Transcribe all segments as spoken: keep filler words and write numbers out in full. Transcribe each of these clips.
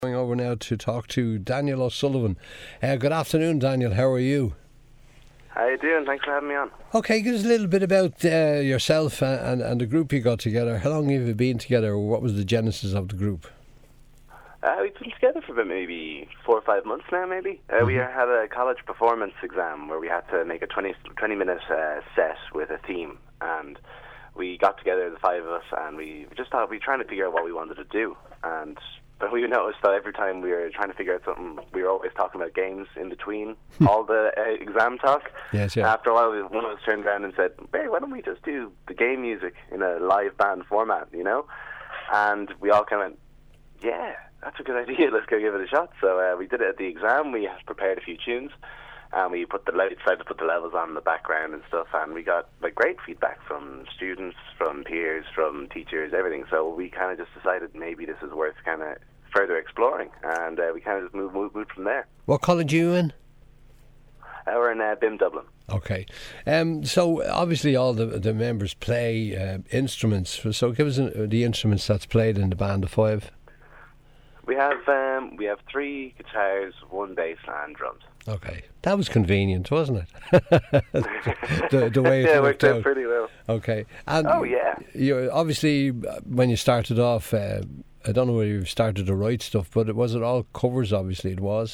Going over now to talk to Daniel O'Sullivan. Uh, good afternoon, Daniel. How are you? How you doing? Thanks for having me on. Okay, give us a little bit about uh, yourself and, and, and the group you got together. How long have you been together? What was the genesis of the group? Uh, we've been together for about maybe four or five months now, maybe. Uh, mm-hmm. We had a college performance exam where we had to make a twenty, twenty minute uh, set with a theme. And we got together, the five of us, and we just thought we were trying to figure out what we wanted to do. And But we noticed that every time we were trying to figure out something, we were always talking about games in between all the uh, exam talk. Yes, yeah. After a while, one of us turned around and said, "Barry, why don't we just do the game music in a live band format, you know?" And we all kind of went, "Yeah, that's a good idea. Let's go give it a shot." So uh, we did it at the exam. We prepared a few tunes, and we put the le- decided to put the levels on in the background and stuff. And we got like great feedback from students, from peers, from teachers, everything. So we kind of just decided maybe this is worth kind of further exploring, and uh, we kind of just moved, moved, moved from there. What college are you in? Uh, we're in uh, B I M Dublin. Okay. Um, so obviously all the the members play uh, instruments. So give us uh, the instruments that's played in the band of five. We have um, we have three guitars, one bass, and drums. Okay, that was convenient, wasn't it? the, the way it yeah, it worked worked out out pretty well. Okay, and oh yeah, you obviously when you started off, uh, I don't know whether you started to write stuff, but it was it all covers? Obviously, it was.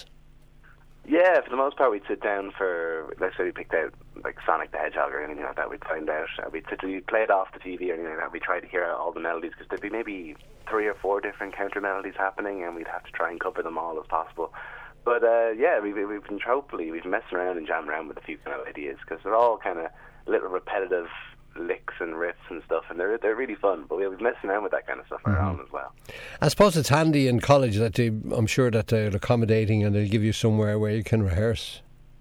Yeah, for the most part, we'd sit down for, let's say we picked out like Sonic the Hedgehog or anything like that. We'd find out, uh, we'd sit, we'd play it off the T V or anything like that. We'd try to hear all the melodies because there'd be maybe three or four different counter melodies happening, and we'd have to try and cover them all as possible. But uh, yeah, we, we've been hopefully we've messed around and jammed around with a few kind of ideas because they're all kind of little repetitive licks and riffs and stuff, and they're they're really fun. But we'll be messing around with that kind of stuff mm-hmm. around as well. I suppose it's handy in college that they, I'm sure that they're accommodating and they'll give you somewhere where you can rehearse.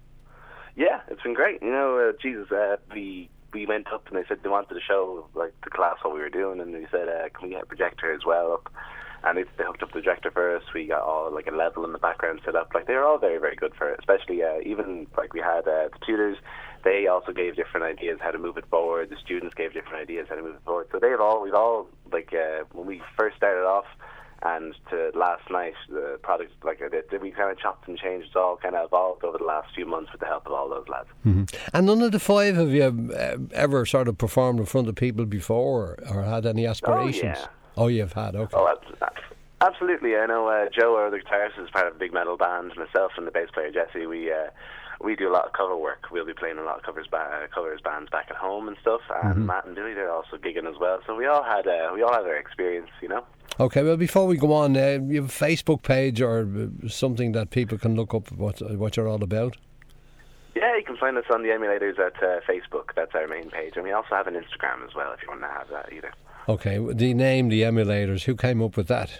Yeah, it's been great. You know, uh, Jesus, uh, we we went up and they said they wanted to show like the class what we were doing, and we said, uh, "Can we get a projector as well up?" And they, they hooked up the projector for us. We got all like a level in the background set up. Like they were all very, very good for it. Especially uh, even like we had uh, the tutors. They also gave different ideas how to move it forward. The students gave different ideas how to move it forward. So they've all we've all like uh, when we first started off and to last night, the product like uh, we kind of chopped and changed. It's all kind of evolved over the last few months with the help of all those lads. Mm-hmm. And none of the five have you uh, ever sort of performed in front of people before, or, or had any aspirations? Oh yeah. Oh, you've had, okay. Oh, absolutely. I know uh, Joe, our other guitarist, is part of a big metal band. Myself and the bass player Jesse, we uh, we do a lot of cover work. We'll be playing a lot of covers, ba- covers bands back at home and stuff. And mm-hmm. Matt and Billy, they're also gigging as well. So we all had uh, we all had our experience, you know. Okay. Well, before we go on, uh, you have a Facebook page or something that people can look up what what you're all about. Yeah, you can find us on the Emulators at uh, Facebook. That's our main page, and we also have an Instagram as well if you want to have that either. Okay, the name, the Emulators, who came up with that?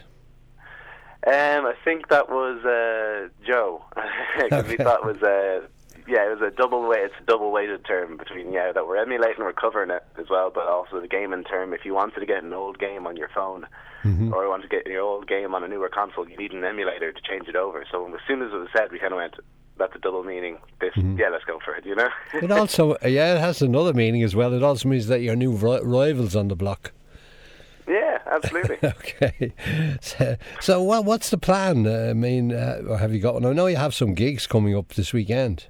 Um, I think that was uh, Joe. Okay. We thought it was uh, yeah, it was a double way. It's a double weighted term between yeah that we're emulating, we're covering it as well, but also the gaming term. If you wanted to get an old game on your phone, mm-hmm. or you want to get your old game on a newer console, you need an emulator to change it over. So as soon as it was said, we kind of went, that's a double meaning. This, mm-hmm. yeah, let's go for it. You know. It also, yeah, it has another meaning as well. It also means that you're new ri- rivals on the block. Yeah, absolutely. Okay. So, so what, what's the plan? Uh, I mean, uh, or have you got one? I know you have some gigs coming up this weekend.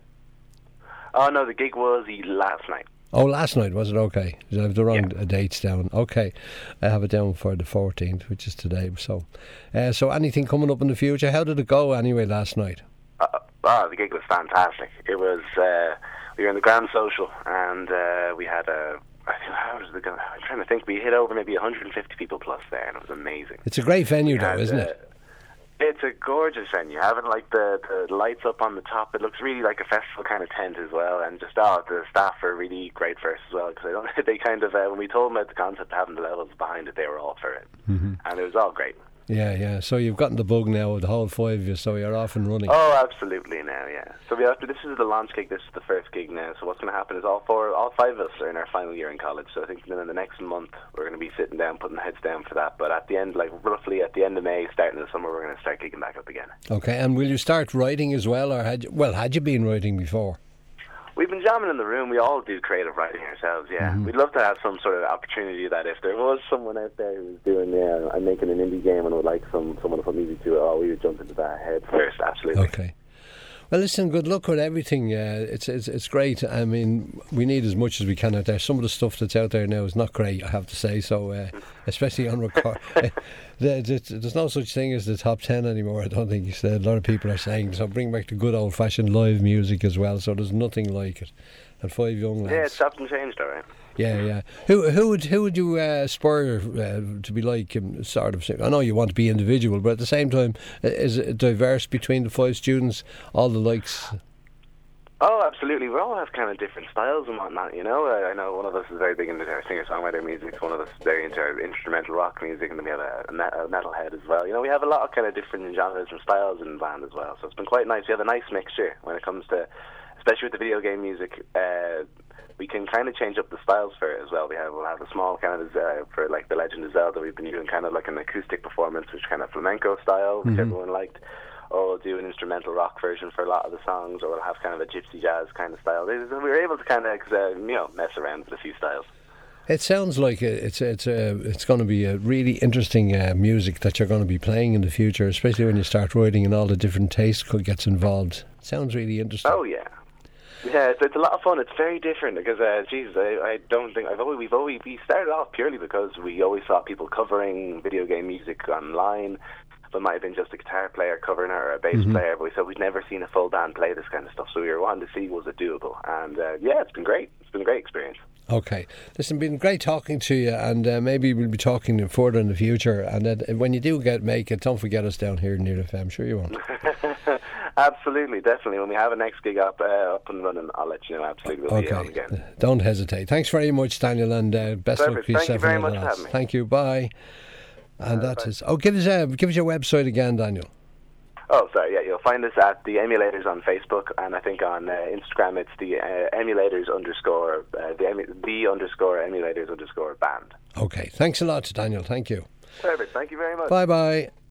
Oh, no, the gig was last night. Oh, last night, was it? Okay. I have the wrong yeah. dates down. Okay. I have it down for the fourteenth, which is today. So, uh, so anything coming up in the future? How did it go anyway last night? Uh, oh, the gig was fantastic. It was, uh, we were in the Grand Social, and uh, we had a, How was the, I'm trying to think. We hit over maybe one hundred fifty people plus there, and it was amazing. It's a great venue, we though, had, isn't uh, it? It's a gorgeous venue. Having like the, the lights up on the top, it looks really like a festival kind of tent as well. And just oh, the staff are really great for us as well because they don't. They kind of uh, when we told them about the concept of having the levels behind it, they were all for it, mm-hmm. and it was all great. Yeah, yeah. So you've gotten the bug now of the whole five of you, so you're off and running. Oh, absolutely now, yeah. So we have to, this is the launch gig, this is the first gig now. So what's going to happen is all four, all five of us are in our final year in college. So I think then in the next month we're going to be sitting down, putting the heads down for that. But at the end, like roughly at the end of May, starting of the summer, we're going to start gigging back up again. Okay, and will you start writing as well, or had you, well, had you been writing before? We've been jamming in the room. We all do creative writing ourselves, yeah. Mm-hmm. We'd love to have some sort of opportunity that if there was someone out there who was doing, yeah, I'm making an indie game and would like some someone to put music to it, oh, we would jump into that head first, absolutely. Okay. Well, listen, good luck with everything. Uh, it's, it's it's great. I mean, we need as much as we can out there. Some of the stuff that's out there now is not great, I have to say. So, uh, especially on record, there's no such thing as the top ten anymore. I don't think a lot of people are saying. So, bring back the good old-fashioned live music as well. So, there's nothing like it. And five young lads. Yeah, it's stopped and changed, all right. Yeah, yeah. Who who would who would you uh, aspire uh, to be like? Um, sort of. I know you want to be individual, but at the same time, uh, is it diverse between the five students? All the likes. Oh, absolutely. We all have kind of different styles and whatnot, you know. Uh, I know one of us is very big into our singer-songwriter music. One of us is very into our instrumental rock music, and then we have a, a, met- a metalhead as well. You know, we have a lot of kind of different genres and styles in the band as well. So it's been quite nice. We have a nice mixture when it comes to, especially with the video game music. Uh, we can kind of change up the styles for it as well. We have we'll have a small kind of uh, for like the Legend of Zelda. We've been doing kind of like an acoustic performance, which kind of flamenco style, which mm-hmm. everyone liked. Or we'll do an instrumental rock version for a lot of the songs, or we'll have kind of a gypsy jazz kind of style. We were able to kind of uh, you know mess around with a few styles. It sounds like it's it's a, it's going to be a really interesting uh, music that you're going to be playing in the future, especially when you start writing and all the different tastes gets involved. It sounds really interesting. Oh yeah. Yeah, it's, it's a lot of fun. It's very different because, uh, Jesus, I, I don't think I've always we've always we started off purely because we always saw people covering video game music online. But it might have been just a guitar player covering it or a bass mm-hmm. player. But we said we'd never seen a full band play this kind of stuff, so we were wanting to see was it doable. And uh, yeah, it's been great. It's been a great experience. Okay, listen, been great talking to you, and uh, maybe we'll be talking further in the future. And uh, when you do get make it, don't forget us down here in Near F M. Sure you won't. Absolutely, definitely. When we have a next gig up uh, up and running, I'll let you know. Absolutely, we'll okay. be on again. Don't hesitate. Thanks very much, Daniel, and uh, best Perfect. luck for yourself. Thank you very much for having me. Thank you. Bye. And uh, that bye. is. Oh, give us a give us your website again, Daniel. Oh, sorry. Yeah, you'll find us at the Emulators on Facebook, and I think on uh, Instagram it's the uh, Emulators underscore uh, the emu- the underscore Emulators underscore band. Okay. Thanks a lot, Daniel. Thank you. Perfect. Thank you very much. Bye bye.